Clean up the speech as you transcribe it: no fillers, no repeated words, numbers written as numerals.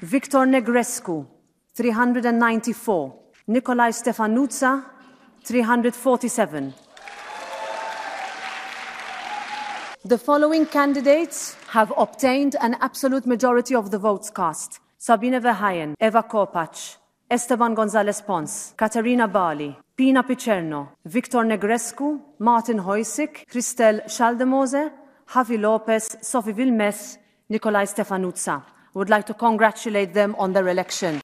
Victor Negrescu, 394. Nicolae Stefanuța, 347. The following candidates have obtained an absolute majority of the votes cast: Sabine Verheyen, Eva Kopacz, Esteban González Pons, Caterina Bali, Pina Picerno, Victor Negrescu, Martin Hojsík, Christel Schaldemose, Javi Lopez, Sophie Wilmès, Nicolae Stefanuța. I would like to congratulate them on their election.